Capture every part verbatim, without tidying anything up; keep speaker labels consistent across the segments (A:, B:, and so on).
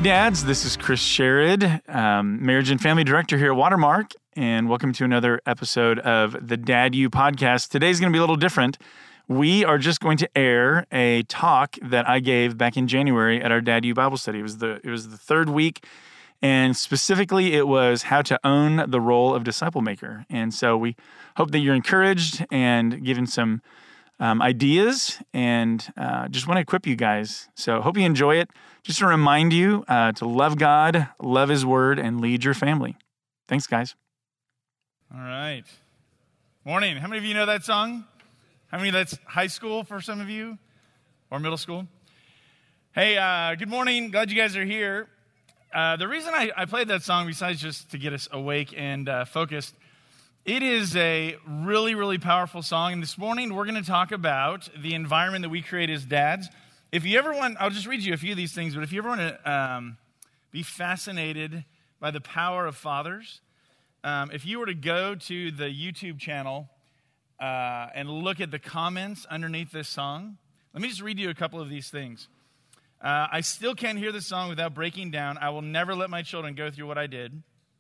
A: Dads, this is Chris Sherrod, um, Marriage and Family Director here at Watermark, and welcome to another episode of the Dad U podcast. Today's going to be a little different. We are just going to air a talk that I gave back in January at our Dad U Bible study. It was the it was the third week, and specifically it was how to own the role of disciple maker. And so we hope that you're encouraged and given some um, ideas, and uh, just want to equip you guys. So hope you enjoy it. Just to remind you uh, to love God, love His Word, and lead your family. Thanks, guys.
B: All right. Morning. How many of you know that song? How many that's high school for some of you? Or middle school? Hey, uh, good morning. Glad you guys are here. Uh, the reason I, I played that song, besides just to get us awake and uh, focused, it is a really, really powerful song. And this morning, we're going to talk about the environment that we create as dads. If you ever want, I'll just read you a few of these things, but if you ever want to um, be fascinated by the power of fathers, um, if you were to go to the YouTube channel uh, and look at the comments underneath this song, let me just read you a couple of these things. Uh, I still can't hear this song without breaking down. I will never let my children go through what I did.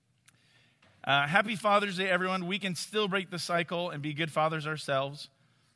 B: Uh, happy Father's Day, everyone. We can still break the cycle and be good fathers ourselves.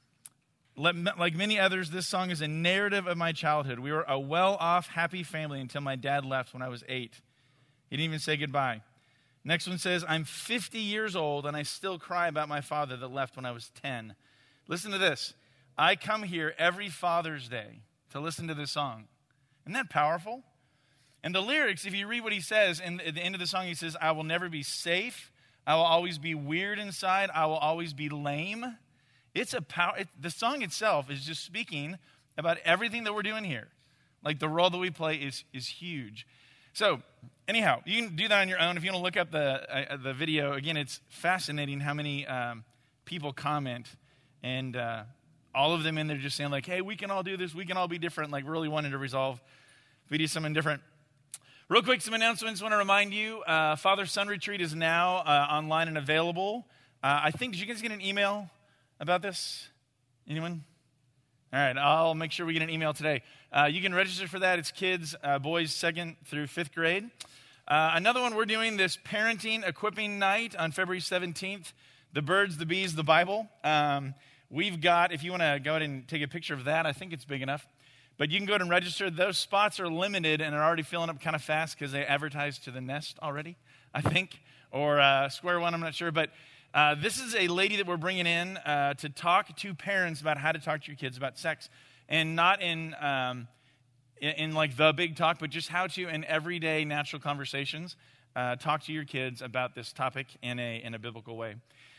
B: Like many others, this song is a narrative of my childhood. We were a well-off, happy family until my dad left when I was eight. He didn't even say goodbye. Next one says, I'm fifty years old and I still cry about my father that left when I was ten. Listen to this. I come here every Father's Day to listen to this song. Isn't that powerful? And the lyrics, if you read what he says, and at the end of the song he says, I will never be safe. I will always be weird inside. I will always be lame. It's a power. It, the song itself is just speaking about everything that we're doing here. Like the role that we play is is huge. So anyhow, you can do that on your own. If you want to look up the uh, the video, again, it's fascinating how many um, people comment, and uh, all of them in there just saying like, hey, we can all do this. We can all be different, like really wanting to resolve if we do something different. Real quick, some announcements. I want to remind you, uh, Father-Son Retreat is now uh, online and available. Uh, I think, did you guys get an email about this? Anyone? All right, I'll make sure we get an email today. Uh, you can register for that. It's kids, uh, boys second through fifth grade. Uh, another one, we're doing this parenting equipping night on February seventeenth. The birds, the bees, the Bible. Um, we've got, if you want to go ahead and take a picture of that, I think it's big enough. But you can go ahead and register. Those spots are limited and are already filling up kind of fast because they advertised to the Nest already, I think, or uh, Square One, I'm not sure. But Uh, this is a lady that we're bringing in uh, to talk to parents about how to talk to your kids about sex, and not in, um, in in like the big talk, but just how to, in everyday natural conversations, uh, talk to your kids about this topic in a in a biblical way.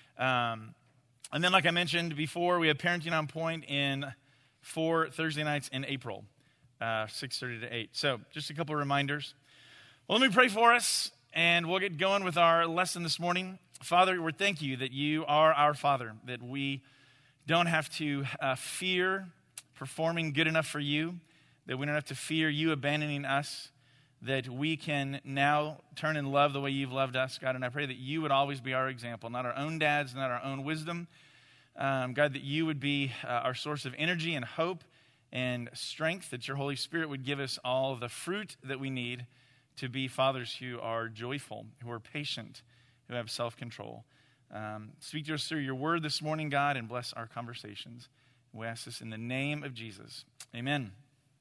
B: Um, and then, like I mentioned before, we have Parenting on Point in four Thursday nights in April, uh, six thirty to eight. So, just a couple of reminders. Well, let me pray for us, and we'll get going with our lesson this morning. Father, we thank you that you are our Father, that we don't have to uh, fear performing good enough for you, that we don't have to fear you abandoning us, that we can now turn and love the way you've loved us, God. And I pray that you would always be our example, not our own dads, not our own wisdom. Um, God, that you would be uh, our source of energy and hope and strength, that your Holy Spirit would give us all the fruit that we need to be fathers who are joyful, who are patient, who have self-control. Um, speak to us through your word this morning, God, and bless our conversations. We ask this in the name of Jesus. Amen.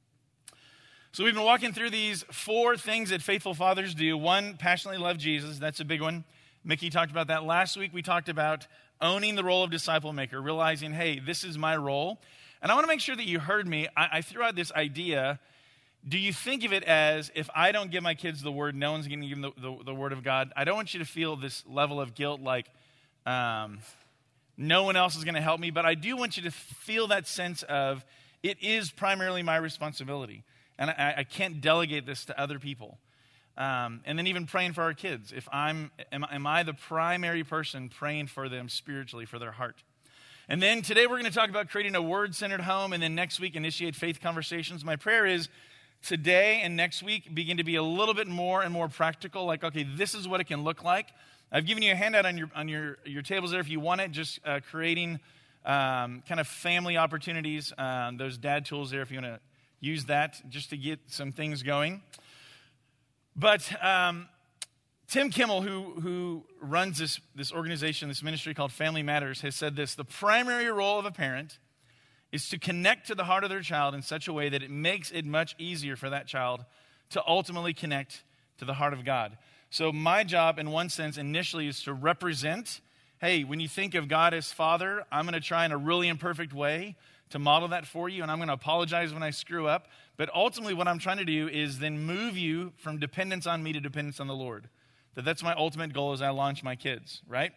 B: So we've been walking through these four things that faithful fathers do. One, passionately love Jesus. That's a big one. Mickey talked about that last week. We talked about owning the role of disciple maker, realizing, hey, this is my role. And I want to make sure that you heard me. I, I threw out this idea. Do you think of it as, if I don't give my kids the word, no one's going to give them the, the, the word of God? I don't want you to feel this level of guilt like um, no one else is going to help me, but I do want you to feel that sense of it is primarily my responsibility, and I, I can't delegate this to other people. Um, and then even praying for our kids. If I'm, am, am I the primary person praying for them spiritually, for their heart? And then today we're going to talk about creating a word-centered home, and then next week initiate faith conversations. My prayer is today and next week begin to be a little bit more and more practical, like, okay, this is what it can look like. I've given you a handout on your on your, your tables there if you want it, just uh, creating um, kind of family opportunities, um, those dad tools there if you want to use that just to get some things going. But um, Tim Kimmel, who, who runs this, this organization, this ministry called Family Matters, has said this: the primary role of a parent is to connect to the heart of their child in such a way that it makes it much easier for that child to ultimately connect to the heart of God. So my job, in one sense, initially is to represent, hey, when you think of God as Father, I'm going to try in a really imperfect way to model that for you, and I'm going to apologize when I screw up. But ultimately what I'm trying to do is then move you from dependence on me to dependence on the Lord. That that's my ultimate goal as I launch my kids, right?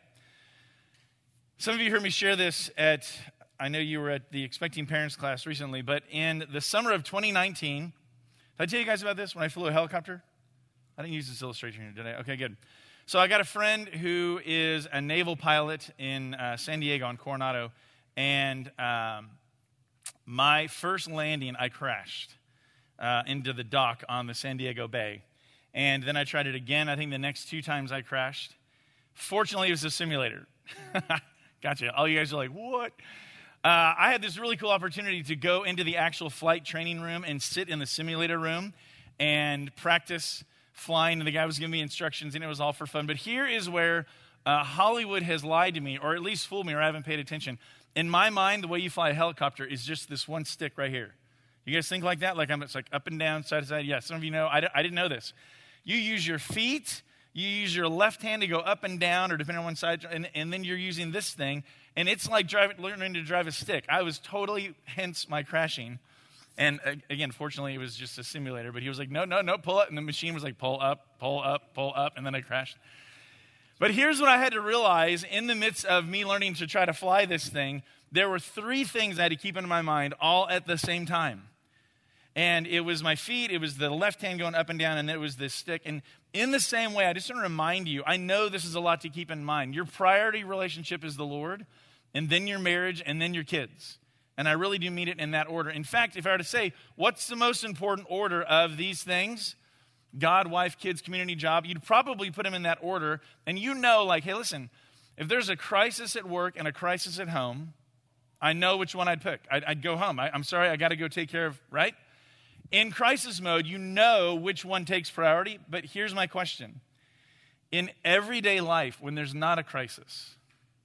B: Some of you heard me share this at, I know you were at the Expecting Parents class recently, but in the summer of twenty nineteen, did I tell you guys about this when I flew a helicopter? I didn't use this illustration here, did I? Okay, good. So I got a friend who is a naval pilot in uh, San Diego on Coronado, and um, my first landing, I crashed uh, into the dock on the San Diego Bay. And then I tried it again. I think the next two times I crashed. Fortunately, it was a simulator. Gotcha. All you guys are like, what? Uh, I had this really cool opportunity to go into the actual flight training room and sit in the simulator room and practice flying. And the guy was giving me instructions, and it was all for fun. But here is where uh, Hollywood has lied to me, or at least fooled me, or I haven't paid attention. In my mind, the way you fly a helicopter is just this one stick right here. You guys think like that? Like I'm, it's like up and down, side to side. Yeah, some of you know. I, d- I didn't know this. You use your feet, you use your left hand to go up and down, or depending on one side, and, and then you're using this thing, and it's like driving, learning to drive a stick. I was totally, hence my crashing. And uh, again, fortunately, it was just a simulator, but he was like, no, no, no, pull up. And the machine was like, pull up, pull up, pull up, and then I crashed. But here's what I had to realize in the midst of me learning to try to fly this thing. There were three things I had to keep in my mind all at the same time. And it was my feet, it was the left hand going up and down, and it was this stick. And in the same way, I just want to remind you, I know this is a lot to keep in mind. Your priority relationship is the Lord, and then your marriage, and then your kids. And I really do mean it in that order. In fact, if I were to say, what's the most important order of these things? God, wife, kids, community, job. You'd probably put them in that order. And you know, like, hey, listen, if there's a crisis at work and a crisis at home, I know which one I'd pick. I'd, I'd go home. I, I'm sorry, I got to go take care of, right? In crisis mode, you know which one takes priority, but here's my question. In everyday life, when there's not a crisis,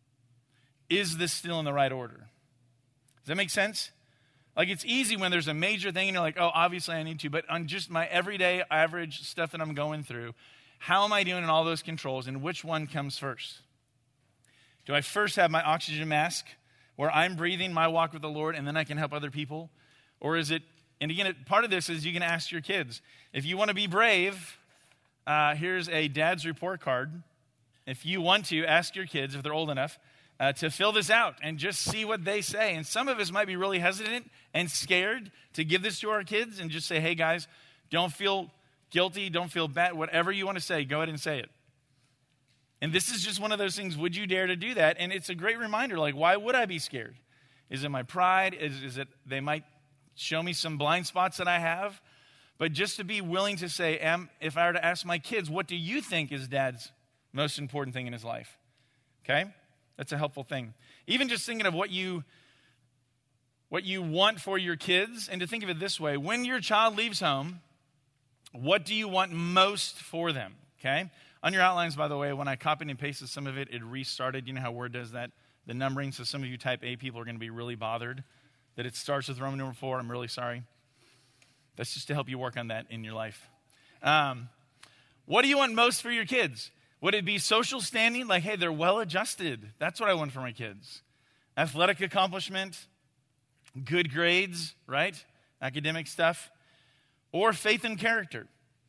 B: is this still in the right order? Does that make sense? Like, it's easy when there's a major thing and you're like, oh, obviously I need to, but on just my everyday average stuff that I'm going through, how am I doing in all those controls, and which one comes first? Do I first have my oxygen mask where I'm breathing my walk with the Lord and then I can help other people? Or is it, and again, part of this is you can ask your kids. If you want to be brave, uh, here's a dad's report card. If you want to, ask your kids, if they're old enough, uh, to fill this out and just see what they say. And some of us might be really hesitant and scared to give this to our kids and just say, hey, guys, don't feel guilty, don't feel bad. Whatever you want to say, go ahead and say it. And this is just one of those things, would you dare to do that? And it's a great reminder, like, why would I be scared? Is it my pride? Is, is it they might show me some blind spots that I have? But just to be willing to say, am, if I were to ask my kids, what do you think is dad's most important thing in his life? Okay? That's a helpful thing. Even just thinking of what you, what you want for your kids, and to think of it this way, when your child leaves home, what do you want most for them? Okay? On your outlines, by the way, when I copied and pasted some of it, it restarted. You know how Word does that? The numbering. So some of you type A people are going to be really bothered that it starts with Roman number four. I'm really sorry. That's just to help you work on that in your life. Um, what do you want most for your kids? Would it be social standing? Like, hey, they're well-adjusted. That's what I want for my kids. Athletic accomplishment, good grades, right? Academic stuff. Or faith and character.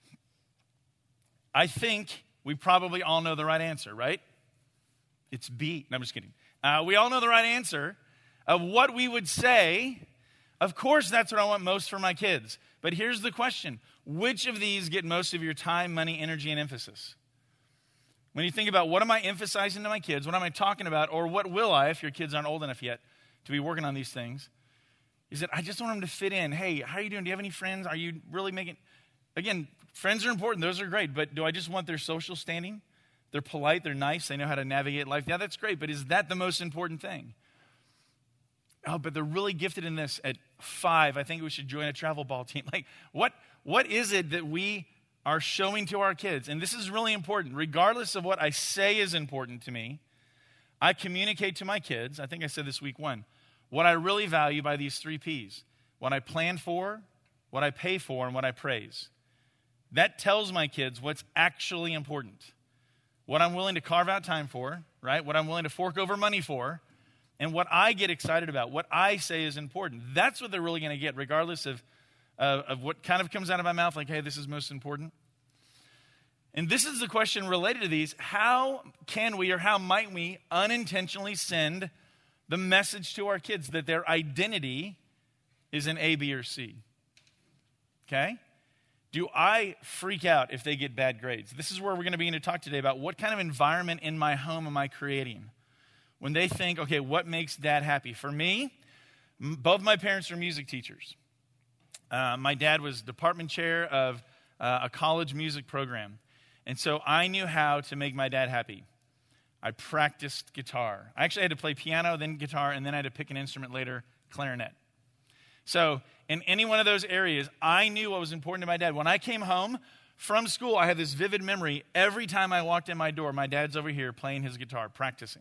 B: I think we probably all know the right answer, right? It's B. No, I'm just kidding. Uh, we all know the right answer of what we would say. Of course, that's what I want most for my kids. But here's the question. Which of these get most of your time, money, energy, and emphasis? When you think about what am I emphasizing to my kids, what am I talking about, or what will I, if your kids aren't old enough yet to be working on these things, is that I just want them to fit in. Hey, how are you doing? Do you have any friends? Are you really making... Again, friends are important. Those are great. But do I just want their social standing? They're polite. They're nice. They know how to navigate life. Yeah, that's great. But is that the most important thing? Oh, but they're really gifted in this. At five, I think we should join a travel ball team. Like, what? What is it that we are showing to our kids, and this is really important, regardless of what I say is important to me, I communicate to my kids, I think I said this week one, what I really value by these three P's. What I plan for, what I pay for, and what I praise. That tells my kids what's actually important. What I'm willing to carve out time for, right? What I'm willing to fork over money for, and what I get excited about, what I say is important. That's what they're really going to get, regardless of, uh, of what kind of comes out of my mouth, like, hey, this is most important. And this is the question related to these. How can we or how might we unintentionally send the message to our kids that their identity is an A, B, or C? Okay? Do I freak out if they get bad grades? This is where we're going to begin to talk today about what kind of environment in my home am I creating? When they think, okay, what makes dad happy? For me, m- both my parents are music teachers. Uh, my dad was department chair of uh, a college music program. And so I knew how to make my dad happy. I practiced guitar. I actually had to play piano, then guitar, and then I had to pick an instrument later, clarinet. So in any one of those areas, I knew what was important to my dad. When I came home from school, I had this vivid memory. Every time I walked in my door, my dad's over here playing his guitar, practicing.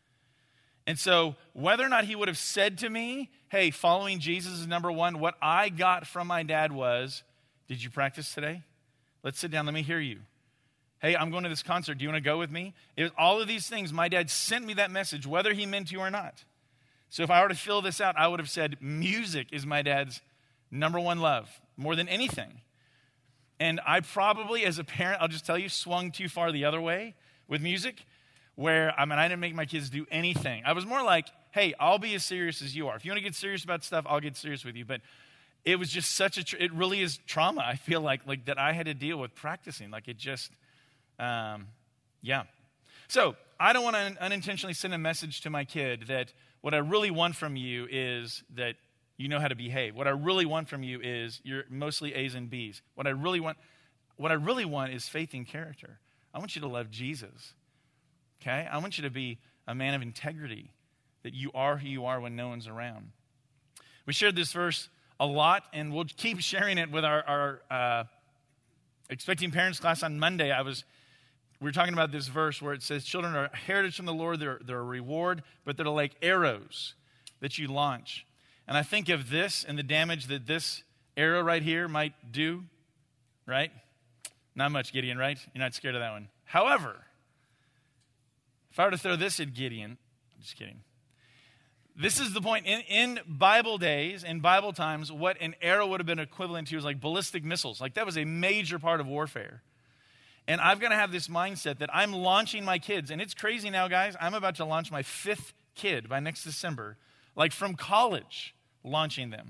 B: And so whether or not he would have said to me, hey, following Jesus is number one, what I got from my dad was, did you practice today? Let's sit down, let me hear you. Hey, I'm going to this concert. Do you want to go with me? It was all of these things. My dad sent me that message, whether he meant to or not. So if I were to fill this out, I would have said music is my dad's number one love, more than anything. And I probably, as a parent, I'll just tell you, swung too far the other way with music, where, I mean, I didn't make my kids do anything. I was more like, hey, I'll be as serious as you are. If you want to get serious about stuff, I'll get serious with you. But it was just such a, tra- it really is trauma, I feel like, like that I had to deal with practicing. Like it just... Um, yeah. So I don't want to un- unintentionally send a message to my kid that what I really want from you is that you know how to behave. What I really want from you is you're mostly A's and B's. What I really want, what I really want is faith and character. I want you to love Jesus. Okay? I want you to be a man of integrity, that you are who you are when no one's around. We shared this verse a lot, and we'll keep sharing it with our, our uh, Expecting Parents class on Monday. I was We were talking about this verse where it says, children are a heritage from the Lord, they're, they're a reward, but they're like arrows that you launch. And I think of this and the damage that this arrow right here might do, right? Not much, Gideon, right? You're not scared of that one. However, if I were to throw this at Gideon, I'm just kidding. This is the point. In, in Bible days, in Bible times, what an arrow would have been equivalent to was like ballistic missiles. Like that was a major part of warfare. And I've got to have this mindset that I'm launching my kids. And it's crazy now, guys. I'm about to launch my fifth kid by next December. Like from college, launching them.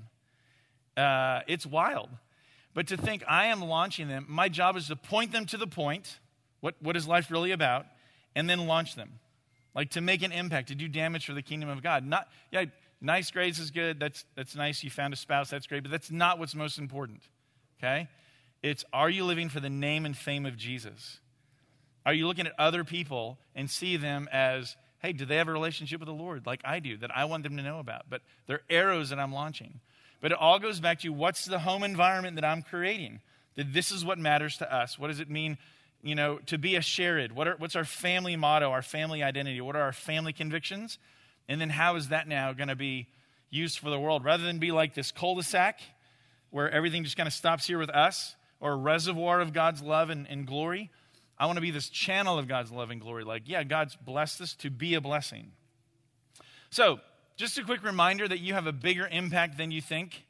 B: Uh, it's wild. But to think I am launching them, my job is to point them to the point, what, what is life really about, and then launch them. Like to make an impact, to do damage for the kingdom of God. Not, yeah, nice grades is good. That's, that's nice. You found a spouse. That's great. But that's not what's most important. Okay? It's, are you living for the name and fame of Jesus? Are you looking at other people and see them as, hey, do they have a relationship with the Lord like I do, that I want them to know about? But they're arrows that I'm launching. But it all goes back to what's the home environment that I'm creating? That this is what matters to us. What does it mean, you know, to be a Shared? What are, what's our family motto, our family identity? What are our family convictions? And then how is that now going to be used for the world? Rather than be like this cul-de-sac where everything just kind of stops here with us, or a reservoir of God's love and, and glory. I want to be this channel of God's love and glory. Like, yeah, God's blessed us to be a blessing. So, just a quick reminder that you have a bigger impact than you think.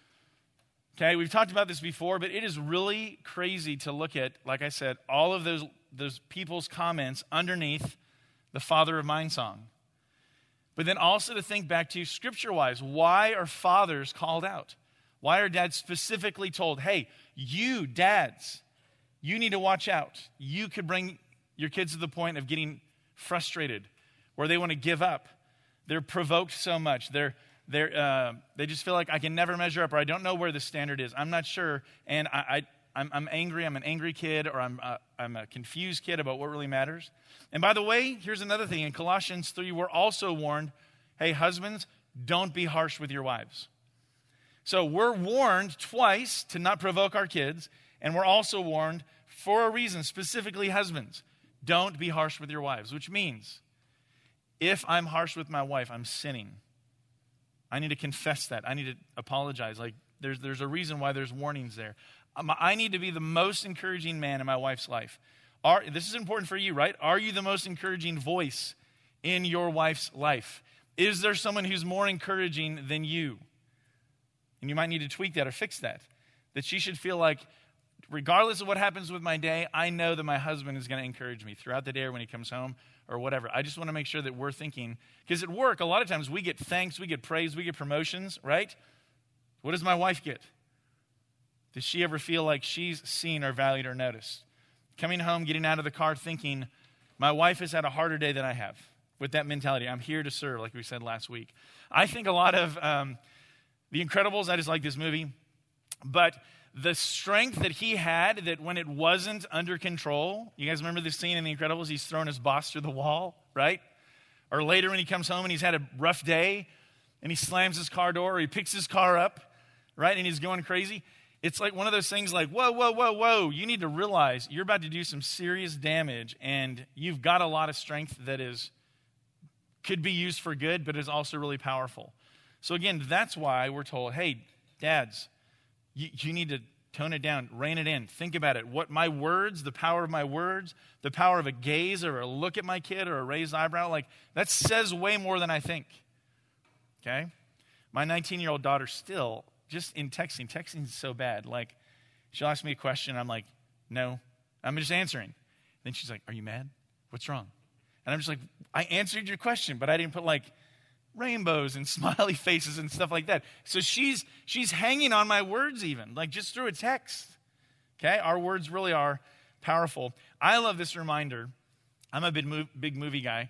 B: Okay, we've talked about this before, but it is really crazy to look at, like I said, all of those, those people's comments underneath the Father of Mine song. But then also to think back to scripture-wise, why are fathers called out? Why are dads specifically told, hey, you dads, you need to watch out. You could bring your kids to the point of getting frustrated, where they want to give up. They're provoked so much. They're, they're, uh, they just feel like I can never measure up, or I don't know where the standard is. I'm not sure, and I, I, I'm, I'm angry. I'm an angry kid, or I'm, uh, I'm a confused kid about what really matters. And by the way, here's another thing. In Colossians three, we're also warned, hey, husbands, don't be harsh with your wives. So we're warned twice to not provoke our kids, And we're also warned for a reason, specifically husbands, don't be harsh with your wives, which means if I'm harsh with my wife, I'm sinning. I need to confess that. I need to apologize. Like there's, there's a reason why there's warnings there. Um, I need to be the most encouraging man in my wife's life. Are, this is important for you, right? Are you the most encouraging voice in your wife's life? Is there someone who's more encouraging than you? And you might need to tweak that or fix that. That she should feel like, regardless of what happens with my day, I know that my husband is going to encourage me throughout the day or when he comes home or whatever. I just want to make sure that we're thinking, because at work, a lot of times we get thanks, we get praise, we get promotions, right? What does my wife get? Does she ever feel like she's seen or valued or noticed? Coming home, getting out of the car thinking, my wife has had a harder day than I have. With that mentality, I'm here to serve, like we said last week. I think a lot of um, The Incredibles, I just like this movie, but the strength that he had, that when it wasn't under control, you guys remember this scene in The Incredibles? He's throwing his boss through the wall, right? Or later when he comes home and he's had a rough day and he slams his car door or he picks his car up, right? And he's going crazy. It's like one of those things like, whoa, whoa, whoa, whoa. You need to realize you're about to do some serious damage and you've got a lot of strength that is could be used for good, but is also really powerful. So again, that's why we're told, hey, dads, you, you need to tone it down, rein it in. Think about it. What my words, the power of my words, the power of a gaze or a look at my kid or a raised eyebrow, like that says way more than I think. Okay? My nineteen-year-old daughter still, just in texting, texting is so bad. Like, she'll ask me a question, I'm like, no, I'm just answering. Then she's like, are you mad? What's wrong? And I'm just like, I answered your question, but I didn't put like rainbows and smiley faces and stuff like that. So she's she's hanging on my words even, like just through a text. Okay? Our words really are powerful. I love this reminder. I'm a big, mov- big movie guy.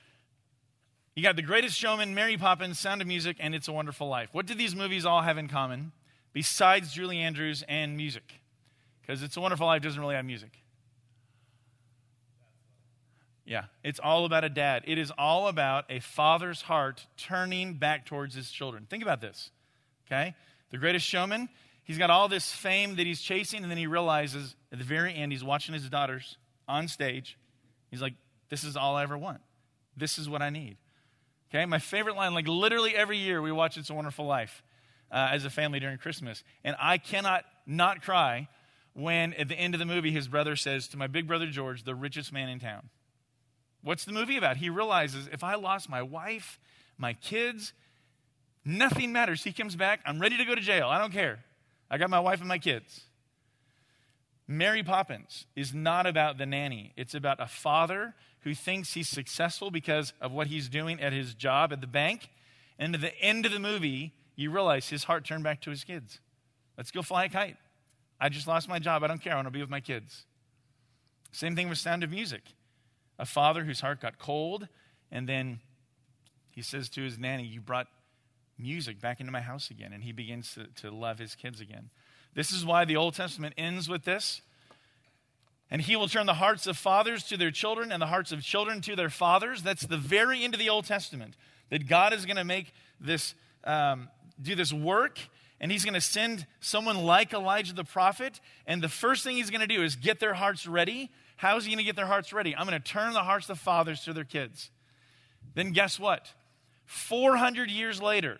B: You got The Greatest Showman, Mary Poppins, Sound of Music, and It's a Wonderful Life. What do these movies all have in common besides Julie Andrews and music? Because It's a Wonderful Life doesn't really have music. Yeah, it's all about a dad. It is all about a father's heart turning back towards his children. Think about this, okay? The Greatest Showman, he's got all this fame that he's chasing, and then he realizes at the very end, he's watching his daughters on stage. He's like, this is all I ever want. This is what I need. Okay, my favorite line, like literally every year we watch It's a Wonderful Life uh, as a family during Christmas. And I cannot not cry when at the end of the movie his brother says to my big brother George, the richest man in town. What's the movie about? He realizes if I lost my wife, my kids, nothing matters. He comes back, I'm ready to go to jail. I don't care. I got my wife and my kids. Mary Poppins is not about the nanny. It's about a father who thinks he's successful because of what he's doing at his job at the bank. And at the end of the movie, you realize his heart turned back to his kids. Let's go fly a kite. I just lost my job. I don't care. I want to be with my kids. Same thing with Sound of Music. A father whose heart got cold, and then he says to his nanny, you brought music back into my house again. And he begins to, to love his kids again. This is why the Old Testament ends with this. And he will turn the hearts of fathers to their children and the hearts of children to their fathers. That's the very end of the Old Testament. That God is going to make this, um, do this work, and he's going to send someone like Elijah the prophet. And the first thing he's going to do is get their hearts ready. How is he going to get their hearts ready? I'm going to turn the hearts of fathers to their kids. Then guess what? four hundred years later,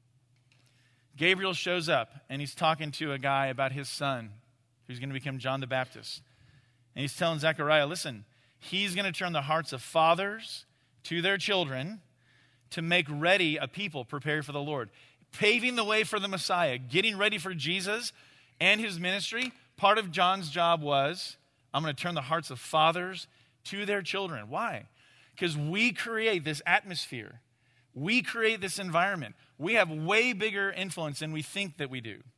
B: Gabriel shows up, and he's talking to a guy about his son, who's going to become John the Baptist. And he's telling Zechariah, listen, he's going to turn the hearts of fathers to their children to make ready a people prepared for the Lord. Paving the way for the Messiah, getting ready for Jesus and his ministry. Part of John's job was, I'm going to turn the hearts of fathers to their children. Why? Because we create this atmosphere. We create this environment. We have way bigger influence than we think that we do.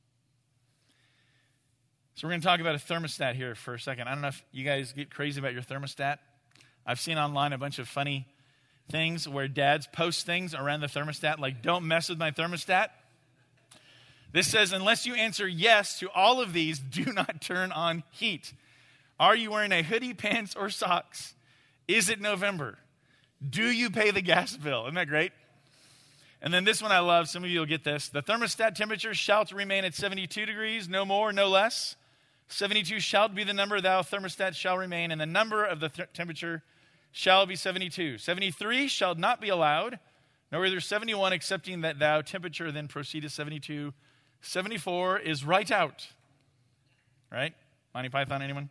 B: So we're going to talk about a thermostat here for a second. I don't know if you guys get crazy about your thermostat. I've seen online a bunch of funny things where dads post things around the thermostat, like, don't mess with my thermostat. This says, unless you answer yes to all of these, do not turn on heat. Are you wearing a hoodie, pants, or socks? Is it November? Do you pay the gas bill? Isn't that great? And then this one I love. Some of you will get this. The thermostat temperature shall remain at seventy-two degrees, no more, no less. seventy-two shall be the number, thou thermostat shall remain, and the number of the th- temperature shall be seventy-two. seventy-three shall not be allowed, nor either seventy-one, excepting that thou temperature then proceed to seventy-two. seventy-four is right out. Right? Monty Python, anyone?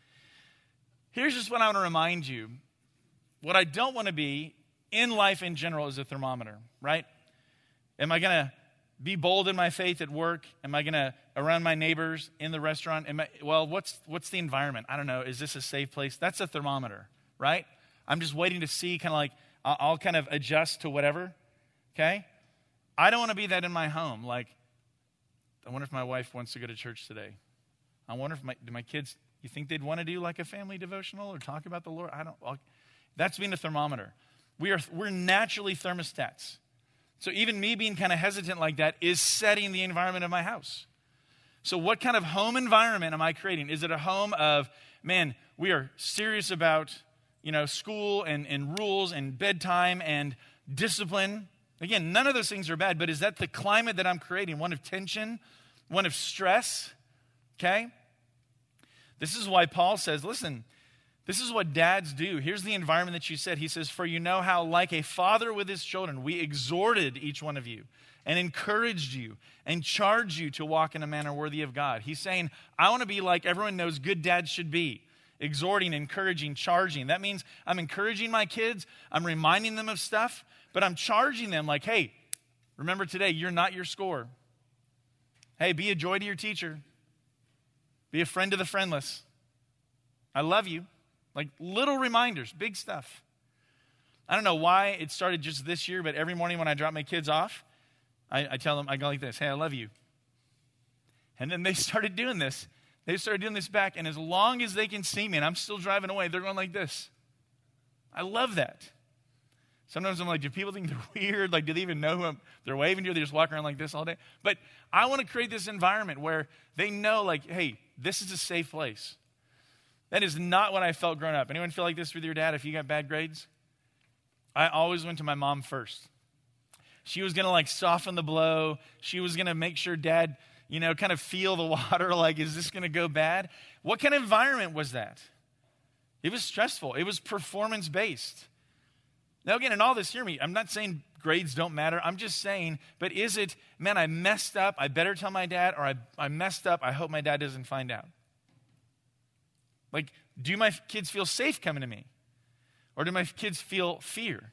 B: Here's just what I want to remind you. What I don't want to be in life in general is a thermometer, right? Am I going to be bold in my faith at work? Am I going to, around my neighbors, in the restaurant? Am I, well, what's what's the environment? I don't know. Is this a safe place? That's a thermometer, right? I'm just waiting to see, kind of like, I'll, I'll kind of adjust to whatever, okay? I don't want to be that in my home. Like, I wonder if my wife wants to go to church today. I wonder if my, do my kids, you think they'd want to do like a family devotional or talk about the Lord? I don't, I'll, that's being a thermometer. We are, we're naturally thermostats. So even me being kind of hesitant like that is setting the environment of my house. So what kind of home environment am I creating? Is it a home of, man, we are serious about, you know, school and, and rules and bedtime and discipline? Again, none of those things are bad, but is that the climate that I'm creating? One of tension, one of stress, okay? This is why Paul says, listen, this is what dads do. Here's the environment that you said. He says, for you know how like a father with his children, we exhorted each one of you and encouraged you and charged you to walk in a manner worthy of God. He's saying, I want to be like everyone knows good dads should be. Exhorting, encouraging, charging. That means I'm encouraging my kids. I'm reminding them of stuff, but I'm charging them like, hey, remember today, you're not your score. Hey, be a joy to your teacher. Be a friend to the friendless. I love you. Like little reminders, big stuff. I don't know why it started just this year, but every morning when I drop my kids off, I, I tell them, I go like this, hey, I love you. And then they started doing this. They started doing this back, and as long as they can see me and I'm still driving away, they're going like this. I love that. Sometimes I'm like, do people think they're weird? Like, do they even know who I'm, they're waving to? They just walk around like this all day. But I want to create this environment where they know, like, hey, this is a safe place. That is not what I felt growing up. Anyone feel like this with your dad if you got bad grades? I always went to my mom first. She was going to like soften the blow. She was going to make sure dad, you know, kind of feel the water. Like, is this going to go bad? What kind of environment was that? It was stressful. It was performance-based. Now, again, in all this, hear me. I'm not saying grades don't matter. I'm just saying, but is it, man, I messed up. I better tell my dad, or I, I messed up. I hope my dad doesn't find out. Like, do my kids feel safe coming to me? Or do my kids feel fear?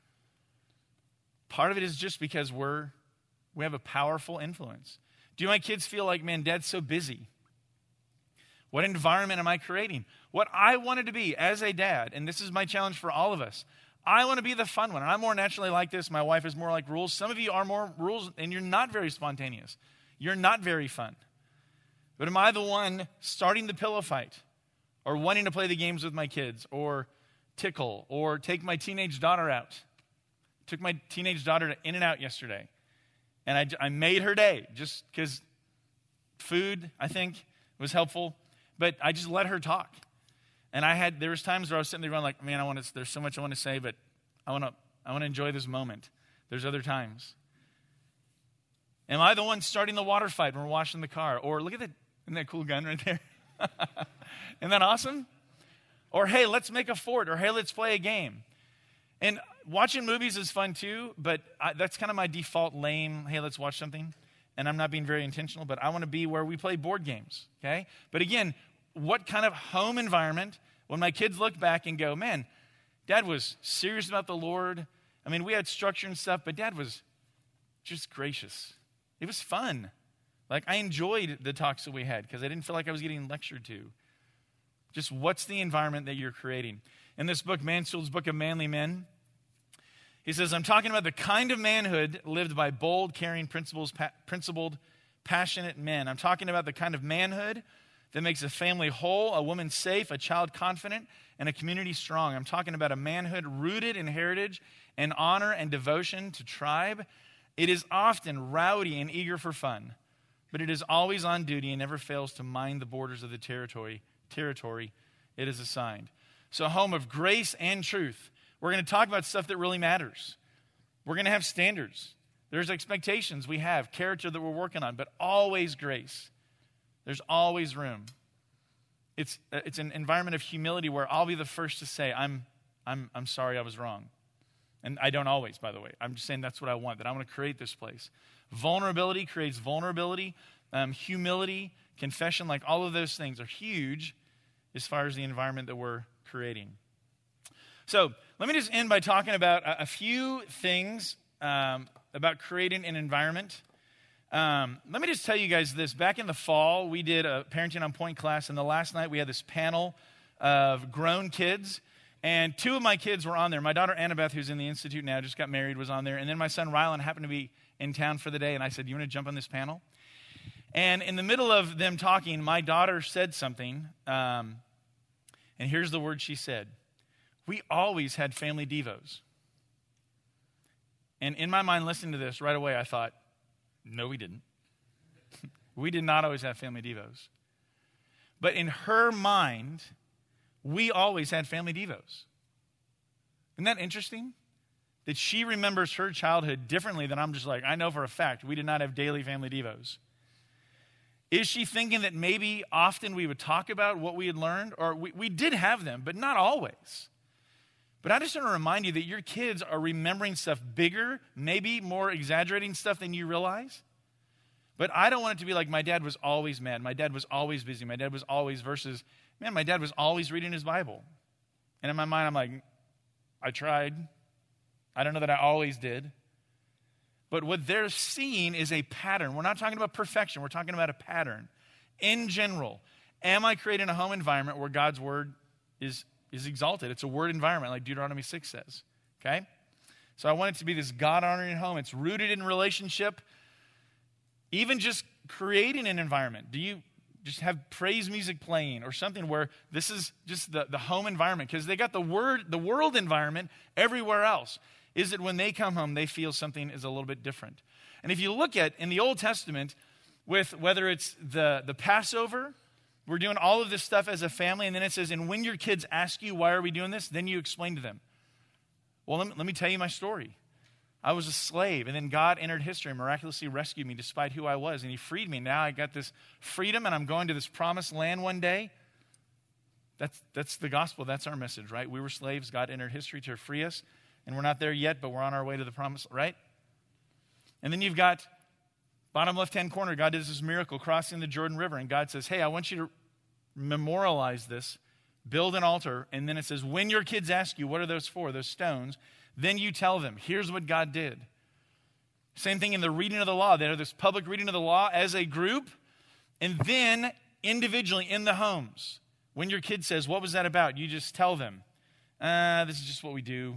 B: Part of it is just because we're, we have a powerful influence. Do my kids feel like, man, dad's so busy? What environment am I creating? What I wanted to be as a dad, and this is my challenge for all of us, I want to be the fun one. And I'm more naturally like this. My wife is more like rules. Some of you are more rules, and you're not very spontaneous. You're not very fun. But am I the one starting the pillow fight? Or wanting to play the games with my kids, or tickle, or take my teenage daughter out. Took my teenage daughter to In-N-Out yesterday. And I, I made her day, just because food, I think, was helpful. But I just let her talk. And I had, there was times where I was sitting there going like, man, I want to, there's so much I want to say, but I want to, I want to enjoy this moment. There's other times. Am I the one starting the water fight when we're washing the car? Or look at that, isn't that a cool gun right there? Isn't that awesome? Or, hey, let's make a fort. Or, hey, let's play a game. And watching movies is fun too, but I, that's kind of my default lame, hey, let's watch something. And I'm not being very intentional, but I want to be where we play board games, okay? But again, what kind of home environment, when my kids look back and go, man, Dad was serious about the Lord. I mean, we had structure and stuff, but Dad was just gracious. It was fun. Like, I enjoyed the talks that we had because I didn't feel like I was getting lectured to. Just what's the environment that you're creating? In this book, Mansfield's Book of Manly Men, he says, I'm talking about the kind of manhood lived by bold, caring, principles, pa- principled, passionate men. I'm talking about the kind of manhood that makes a family whole, a woman safe, a child confident, and a community strong. I'm talking about a manhood rooted in heritage and honor and devotion to tribe. It is often rowdy and eager for fun, but it is always on duty and never fails to mind the borders of the territory, territory it is assigned. So a home of grace and truth. We're going to talk about stuff that really matters. We're going to have standards. There's expectations we have, character that we're working on, but always grace. There's always room. it's uh, it's an environment of humility where I'll be the first to say, I'm I'm I'm sorry I was wrong. And I don't always, by the way. I'm just saying that's what I want, that I want to create this place. Vulnerability creates vulnerability. Um, humility, confession, like all of those things are huge as far as the environment that we're creating. So let me just end by talking about a, a few things um, about creating an environment. Um, let me just tell you guys this. Back in the fall, we did a Parenting on Point class, and the last night we had this panel of grown kids. And two of my kids were on there. My daughter, Annabeth, who's in the Institute now, just got married, was on there. And then my son, Rylan, happened to be in town for the day. And I said, you want to jump on this panel? And in the middle of them talking, my daughter said something. Um, and here's the word she said. We always had family devos. And in my mind, listening to this, right away, I thought, no, we didn't. We did not always have family devos. But in her mind, we always had family devos. Isn't that interesting? That she remembers her childhood differently than I'm just like, I know for a fact we did not have daily family devos. Is she thinking that maybe often we would talk about what we had learned? Or we, we did have them, but not always. But I just want to remind you that your kids are remembering stuff bigger, maybe more exaggerating stuff than you realize. But I don't want it to be like my dad was always mad. My dad was always busy. My dad was always versus... Man, my dad was always reading his Bible. And in my mind, I'm like, I tried. I don't know that I always did. But what they're seeing is a pattern. We're not talking about perfection. We're talking about a pattern. In general, am I creating a home environment where God's word is, is exalted? It's a word environment, like Deuteronomy six says. Okay? So I want it to be this God-honoring home. It's rooted in relationship. Even just creating an environment. Do you... just have praise music playing or something where this is just the, the home environment, because they got the word, the world environment everywhere else. Is it when they come home, they feel something is a little bit different. And if you look at in the Old Testament, with whether it's the, the Passover, we're doing all of this stuff as a family, and then it says, and when your kids ask you, why are we doing this? Then you explain to them. Well, let me, let me tell you my story. I was a slave, and then God entered history and miraculously rescued me despite who I was, and he freed me. Now I got this freedom, and I'm going to this promised land one day. That's, that's the gospel. That's our message, right? We were slaves. God entered history to free us, and we're not there yet, but we're on our way to the promise, right? And then you've got bottom left-hand corner. God does this miracle crossing the Jordan River, and God says, hey, I want you to memorialize this, build an altar, and then it says, when your kids ask you, what are those for, those stones? Then you tell them, here's what God did. Same thing in the reading of the law. There's this public reading of the law as a group, and then individually in the homes. When your kid says, what was that about? You just tell them, uh, this is just what we do.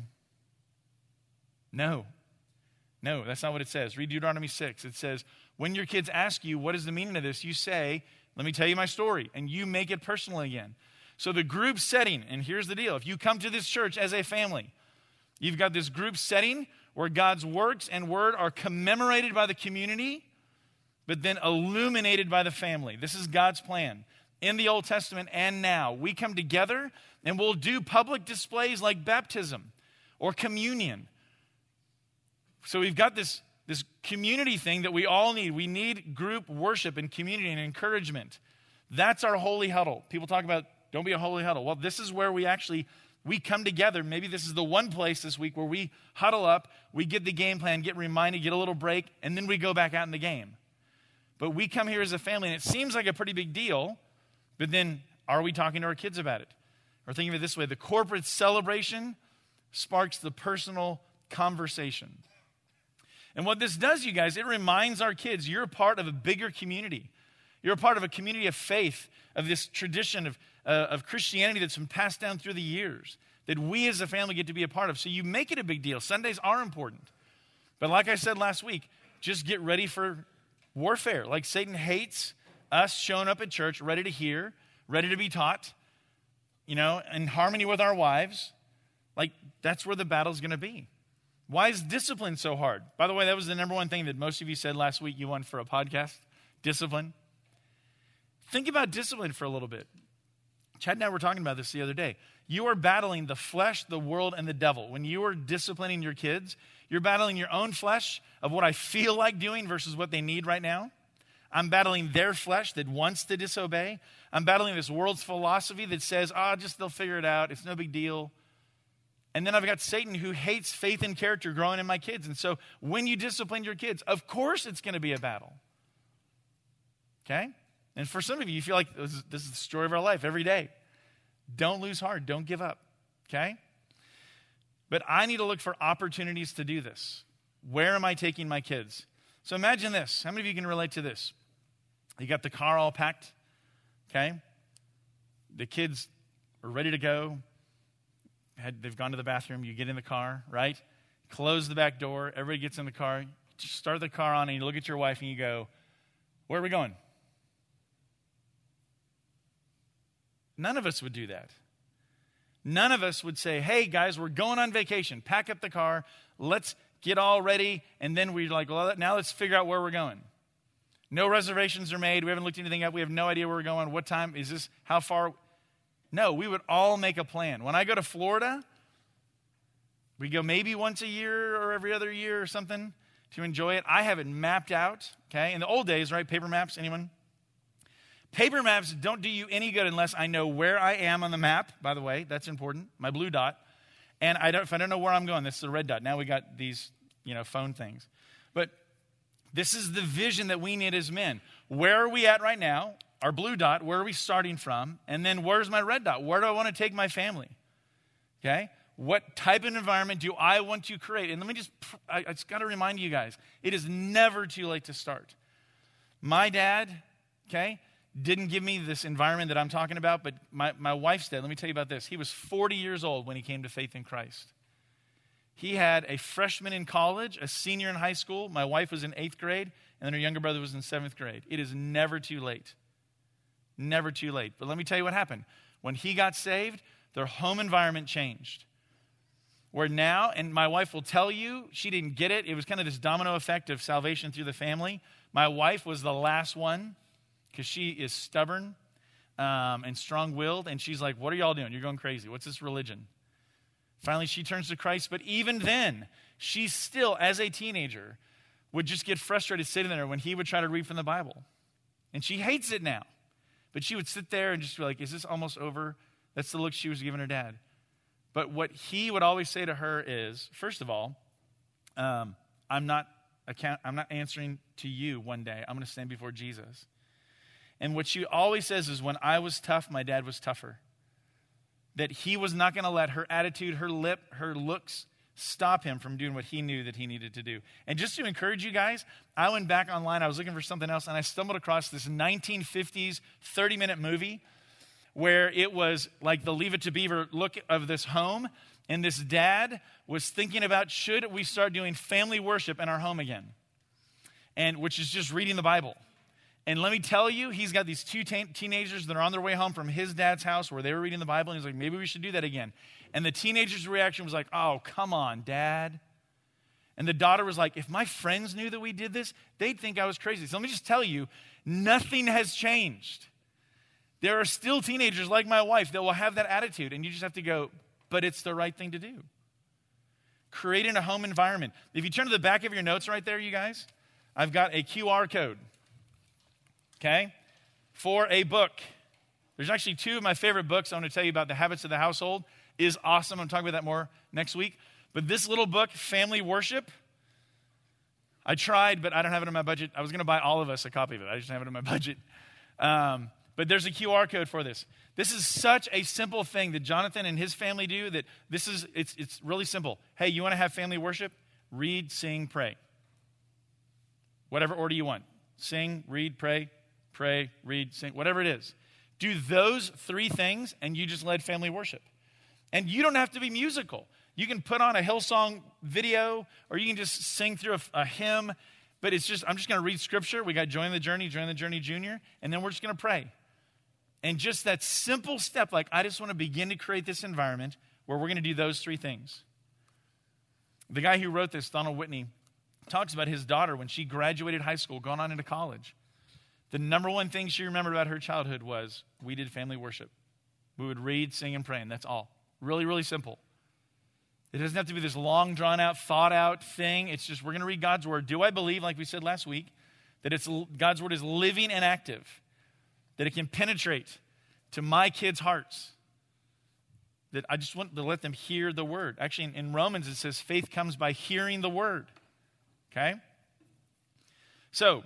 B: No. No, that's not what it says. Read Deuteronomy six. It says, when your kids ask you, what is the meaning of this? You say, let me tell you my story. And you make it personal again. So the group setting, and here's the deal. If you come to this church as a family, you've got this group setting where God's works and word are commemorated by the community, but then illuminated by the family. This is God's plan in the Old Testament and now. We come together and we'll do public displays like baptism or communion. So we've got this, this community thing that we all need. We need group worship and community and encouragement. That's our holy huddle. People talk about, don't be a holy huddle. Well, this is where we actually... we come together. Maybe this is the one place this week where we huddle up, we get the game plan, get reminded, get a little break, and then we go back out in the game. But we come here as a family, and it seems like a pretty big deal, but then are we talking to our kids about it? Or thinking of it this way, the corporate celebration sparks the personal conversation. And what this does, you guys, it reminds our kids you're a part of a bigger community. You're a part of a community of faith, of this tradition of Uh, of Christianity that's been passed down through the years, that we as a family get to be a part of. So you make it a big deal. Sundays are important. But like I said last week, just get ready for warfare. Like Satan hates us showing up at church, ready to hear, ready to be taught, you know, in harmony with our wives. Like, that's where the battle's going to be. Why is discipline so hard? By the way, that was the number one thing that most of you said last week you wanted for a podcast. Discipline. Think about discipline for a little bit. Chad and I were talking about this the other day. You are battling the flesh, the world, and the devil. When you are disciplining your kids, you're battling your own flesh of what I feel like doing versus what they need right now. I'm battling their flesh that wants to disobey. I'm battling this world's philosophy that says, oh, just they'll figure it out. It's no big deal. And then I've got Satan who hates faith and character growing in my kids. And so when you discipline your kids, of course it's going to be a battle. Okay? And for some of you, you feel like this is, this is the story of our life every day. Don't lose heart. Don't give up. Okay? But I need to look for opportunities to do this. Where am I taking my kids? So imagine this. How many of you can relate to this? You got the car all packed, okay? The kids are ready to go. Had, they've gone to the bathroom. You get in the car, right? Close the back door. Everybody gets in the car. You start the car on, and you look at your wife, and you go, where are we going? None of us would do that. None of us would say, hey, guys, we're going on vacation. Pack up the car. Let's get all ready. And then we're like, well, now let's figure out where we're going. No reservations are made. We haven't looked anything up. We have no idea where we're going. What time is this? How far? No, we would all make a plan. When I go to Florida, we go maybe once a year or every other year or something to enjoy it. I have it mapped out, okay? In the old days, right, paper maps, anyone? Paper maps don't do you any good unless I know where I am on the map. By the way, that's important, my blue dot. And I don't, if I don't know where I'm going, that's the red dot. Now we got these, you know, phone things. But this is the vision that we need as men. Where are we at right now? Our blue dot, where are we starting from? And then where's my red dot? Where do I want to take my family? Okay? What type of environment do I want to create? And let me just, I, I just got to remind you guys, it is never too late to start. My dad, okay, didn't give me this environment that I'm talking about, but my, my wife's dad, let me tell you about this. He was forty years old when he came to faith in Christ. He had a freshman in college, a senior in high school. My wife was in eighth grade, and then her younger brother was in seventh grade. It is never too late. Never too late. But let me tell you what happened. When he got saved, their home environment changed. Where now, and my wife will tell you, she didn't get it. It was kind of this domino effect of salvation through the family. My wife was the last one because she is stubborn um, and strong-willed. And she's like, what are y'all doing? You're going crazy. What's this religion? Finally, she turns to Christ. But even then, she still, as a teenager, would just get frustrated sitting there when he would try to read from the Bible. And she hates it now. But she would sit there and just be like, is this almost over? That's the look she was giving her dad. But what he would always say to her is, first of all, um, I'm not account- I'm not answering to you one day. I'm going to stand before Jesus. And what she always says is, when I was tough, my dad was tougher. That he was not going to let her attitude, her lip, her looks stop him from doing what he knew that he needed to do. And just to encourage you guys, I went back online. I was looking for something else, and I stumbled across this nineteen fifties thirty-minute movie where it was like the Leave It to Beaver look of this home, and this dad was thinking about, should we start doing family worship in our home again? And which is just reading the Bible. And let me tell you, he's got these two te- teenagers that are on their way home from his dad's house where they were reading the Bible, and he's like, maybe we should do that again. And the teenager's reaction was like, oh, come on, Dad. And the daughter was like, if my friends knew that we did this, they'd think I was crazy. So let me just tell you, nothing has changed. There are still teenagers like my wife that will have that attitude, and you just have to go, but it's the right thing to do. Creating a home environment. If you turn to the back of your notes right there, you guys, I've got a Q R code, okay, for a book. There's actually two of my favorite books I want to tell you about. The Habits of the Household is awesome. I'm talking about that more next week. But this little book, Family Worship, I tried, but I don't have it in my budget. I was going to buy all of us a copy of it. I just don't have it in my budget. Um, but there's a Q R code for this. This is such a simple thing that Jonathan and his family do that this is, it's, it's really simple. Hey, you want to have family worship? Read, sing, pray. Whatever order you want. Sing, read, pray, pray, read, sing, whatever it is. Do those three things, and you just led family worship. And you don't have to be musical. You can put on a Hillsong video, or you can just sing through a, a hymn. But it's just, I'm just going to read scripture. We got Join the Journey, Join the Journey Junior, and then we're just going to pray. And just that simple step, like I just want to begin to create this environment where we're going to do those three things. The guy who wrote this, Donald Whitney, talks about his daughter when she graduated high school, going on into college. The number one thing she remembered about her childhood was we did family worship. We would read, sing, and pray, and that's all. Really, really simple. It doesn't have to be this long, drawn-out, thought-out thing. It's just we're going to read God's word. Do I believe, like we said last week, that it's God's word is living and active, that it can penetrate to my kids' hearts, that I just want to let them hear the word. Actually, in, in Romans, it says faith comes by hearing the word. Okay? So,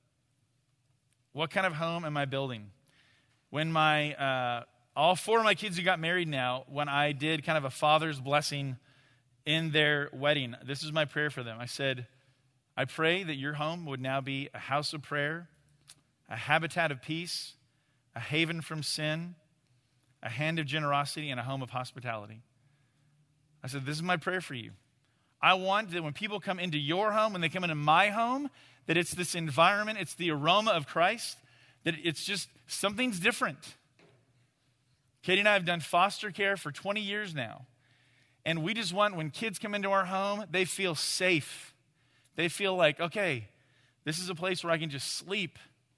B: what kind of home am I building? When my, uh, all four of my kids who got married now, when I did kind of a father's blessing in their wedding, this is my prayer for them. I said, I pray that your home would now be a house of prayer, a habitat of peace, a haven from sin, a hand of generosity, and a home of hospitality. I said, this is my prayer for you. I want that when people come into your home, when they come into my home, that it's this environment, it's the aroma of Christ, that it's just, something's different. Katie and I have done foster care for twenty years now. And we just want, when kids come into our home, they feel safe. They feel like, okay, this is a place where I can just sleep.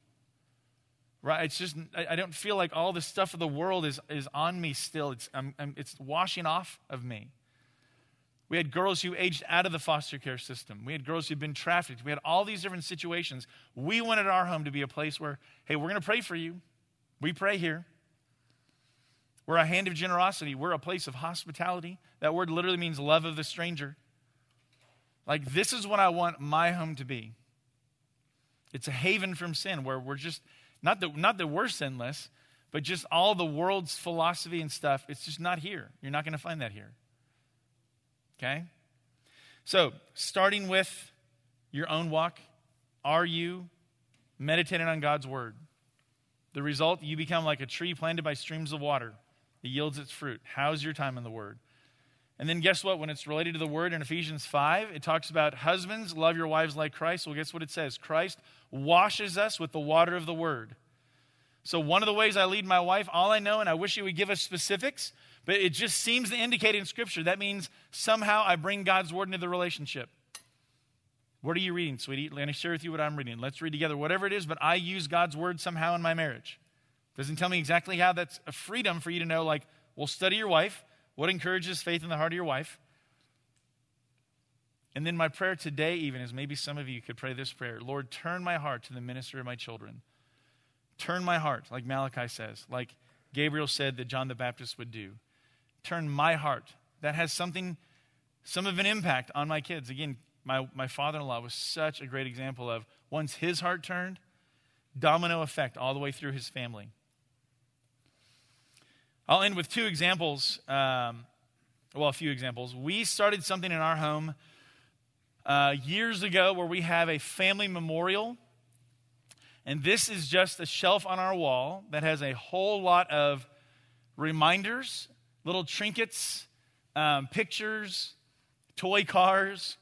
B: Right? It's just, I, I don't feel like all the stuff of the world is, is on me still. It's, I'm, I'm, it's washing off of me. We had girls who aged out of the foster care system. We had girls who'd been trafficked. We had all these different situations. We wanted our home to be a place where, hey, we're going to pray for you. We pray here. We're a hand of generosity. We're a place of hospitality. That word literally means love of the stranger. Like, this is what I want my home to be. It's a haven from sin where we're just, not that, not that we're sinless, but just all the world's philosophy and stuff, it's just not here. You're not going to find that here. Okay? So, starting with your own walk, are you meditating on God's word? The result, you become like a tree planted by streams of water. It yields its fruit. How's your time in the word? And then guess what? When it's related to the word in Ephesians five, it talks about husbands, love your wives like Christ. Well, guess what it says? Christ washes us with the water of the word. So one of the ways I lead my wife, all I know, and I wish it would give us specifics, but it just seems to indicate in Scripture. That means somehow I bring God's word into the relationship. What are you reading, sweetie? Let me share with you what I'm reading. Let's read together. Whatever it is, but I use God's word somehow in my marriage. Doesn't tell me exactly how. That's a freedom for you to know, like, well, study your wife. What encourages faith in the heart of your wife? And then my prayer today even is, maybe some of you could pray this prayer. Lord, turn my heart to the ministry of my children. Turn my heart, like Malachi says, like Gabriel said that John the Baptist would do. Turn my heart. That has something, some of an impact on my kids. Again, my, my father-in-law was such a great example of once his heart turned, domino effect all the way through his family. I'll end with two examples. Um, well, a few examples. We started something in our home uh, years ago where we have a family memorial. And this is just a shelf on our wall that has a whole lot of reminders, little trinkets, um, pictures, toy cars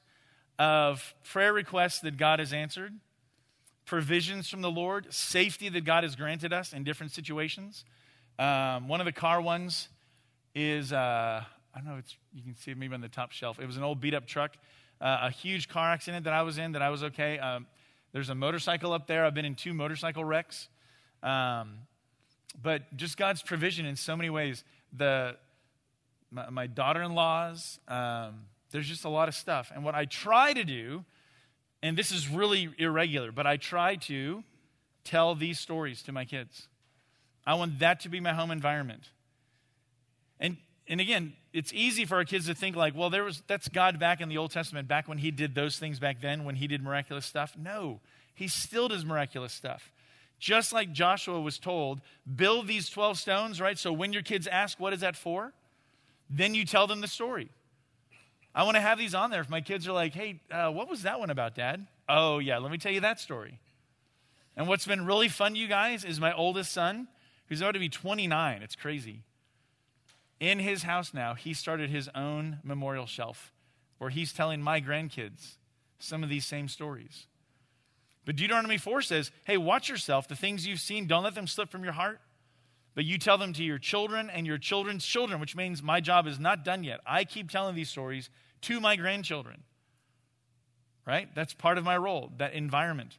B: of prayer requests that God has answered, provisions from the Lord, safety that God has granted us in different situations. Um, one of the car ones is, uh, I don't know, it's, you can see it maybe on the top shelf. It was an old beat-up truck, uh, a huge car accident that I was in that I was okay. Um, there's a motorcycle up there. I've been in two motorcycle wrecks. Um, but just God's provision in so many ways. The my, my daughter-in-laws, um, there's just a lot of stuff. And what I try to do, and this is really irregular, but I try to tell these stories to my kids. I want that to be my home environment. And and again, it's easy for our kids to think like, well, there was that's God back in the Old Testament, back when he did those things back then, when he did miraculous stuff. No, he still does miraculous stuff. Just like Joshua was told, build these twelve stones, right? So when your kids ask, what is that for? Then you tell them the story. I want to have these on there if my kids are like, hey, uh, what was that one about, Dad? Oh, yeah, let me tell you that story. And what's been really fun, you guys, is my oldest son, who's about to be twenty-nine. It's crazy. In his house now, he started his own memorial shelf where he's telling my grandkids some of these same stories. But Deuteronomy four says, hey, watch yourself. The things you've seen, don't let them slip from your heart. But you tell them to your children and your children's children, which means my job is not done yet. I keep telling these stories to my grandchildren. Right? That's part of my role, that environment.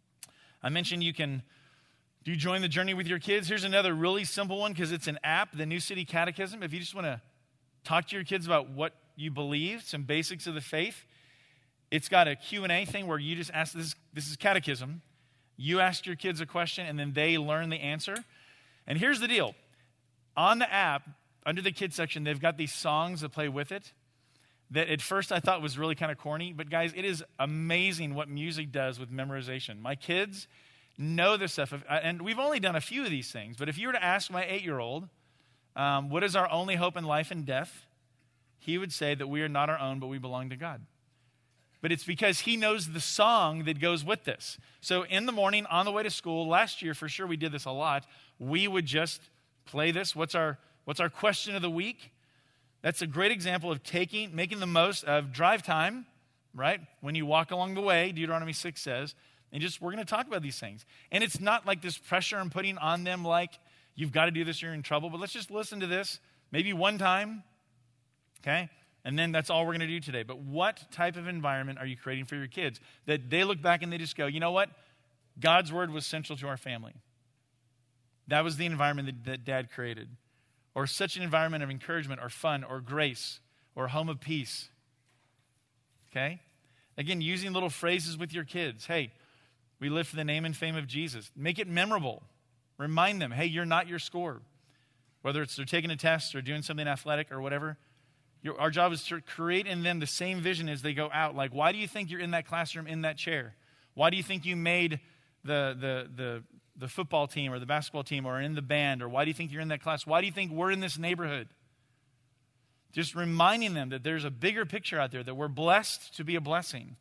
B: I mentioned you can do you join the journey with your kids. Here's another really simple one because it's an app, the New City Catechism. If you just want to talk to your kids about what you believe, some basics of the faith, it's got a Q and A thing where you just ask, this, this is catechism. You ask your kids a question, and then they learn the answer. And here's the deal. On the app, under the kids section, they've got these songs that play with it that at first I thought was really kind of corny. But guys, it is amazing what music does with memorization. My kids know this stuff. And we've only done a few of these things. But if you were to ask my eight-year-old, um, what is our only hope in life and death? He would say that we are not our own, but we belong to God. But it's because he knows the song that goes with this. So in the morning, on the way to school, last year for sure we did this a lot, we would just play this. What's our what's our question of the week? That's a great example of taking, making the most of drive time, right? When you walk along the way, Deuteronomy six says, and just we're going to talk about these things. And it's not like this pressure I'm putting on them like, you've got to do this or you're in trouble, but let's just listen to this maybe one time, okay? And then that's all we're going to do today. But what type of environment are you creating for your kids? That they look back and they just go, you know what? God's word was central to our family. That was the environment that, that Dad created. Or such an environment of encouragement or fun or grace or home of peace. Okay? Again, using little phrases with your kids. Hey, we live for the name and fame of Jesus. Make it memorable. Remind them, hey, you're not your score. Whether it's they're taking a test or doing something athletic or whatever. Your, our job is to create in them the same vision as they go out. Like, why do you think you're in that classroom in that chair? Why do you think you made the, the, the, the football team or the basketball team or in the band? Or why do you think you're in that class? Why do you think we're in this neighborhood? Just reminding them that there's a bigger picture out there, that we're blessed to be a blessing.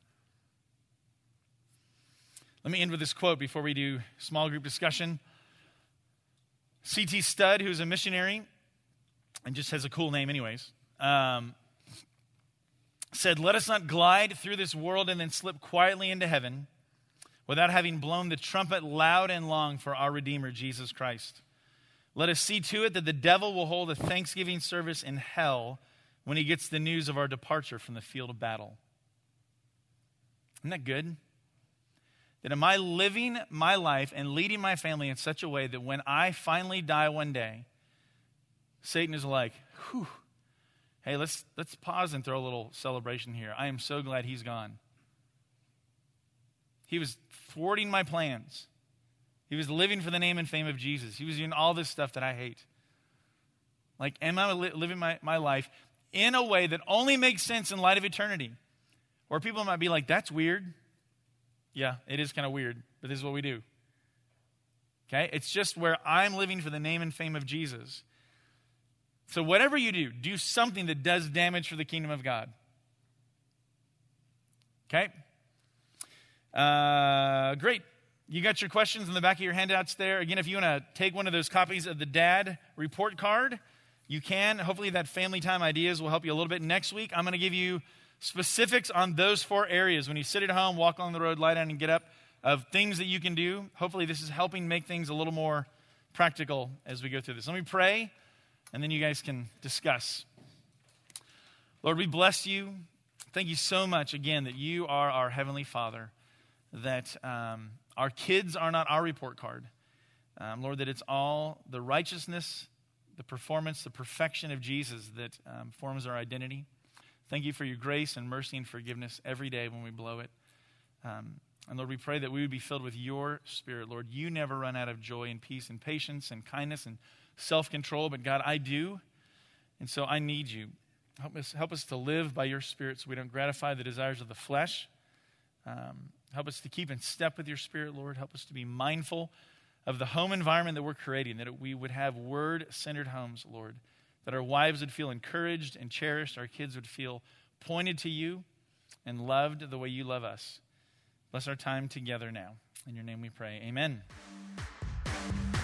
B: Let me end with this quote before we do small group discussion. C T Studd, who's a missionary, and just has a cool name anyways, Um, said, let us not glide through this world and then slip quietly into heaven without having blown the trumpet loud and long for our Redeemer, Jesus Christ. Let us see to it that the devil will hold a Thanksgiving service in hell when he gets the news of our departure from the field of battle. Isn't that good? That am I living my life and leading my family in such a way that when I finally die one day, Satan is like, whew, hey, let's let's pause and throw a little celebration here. I am so glad he's gone. He was thwarting my plans. He was living for the name and fame of Jesus. He was doing all this stuff that I hate. Like, am I li- living my, my life in a way that only makes sense in light of eternity? Or people might be like, that's weird. Yeah, it is kind of weird, but this is what we do. Okay? It's just where I'm living for the name and fame of Jesus. So whatever you do, do something that does damage for the kingdom of God. Okay? Uh, great. You got your questions in the back of your handouts there. Again, if you want to take one of those copies of the Dad report card, you can. Hopefully that family time ideas will help you a little bit. Next week, I'm going to give you specifics on those four areas. When you sit at home, walk along the road, lie down, and get up, of things that you can do. Hopefully this is helping make things a little more practical as we go through this. Let me pray. And then you guys can discuss. Lord, we bless you. Thank you so much, again, that you are our Heavenly Father, that um, our kids are not our report card. Um, Lord, that it's all the righteousness, the performance, the perfection of Jesus that um, forms our identity. Thank you for your grace and mercy and forgiveness every day when we blow it. Um, and Lord, we pray that we would be filled with your Spirit. Lord, you never run out of joy and peace and patience and kindness and self-control, but God, I do, and so I need you. Help us, help us to live by your Spirit so we don't gratify the desires of the flesh. Um, help us to keep in step with your Spirit, Lord. Help us to be mindful of the home environment that we're creating, that we would have word-centered homes, Lord, that our wives would feel encouraged and cherished, our kids would feel pointed to you and loved the way you love us. Bless our time together now. In your name we pray. Amen.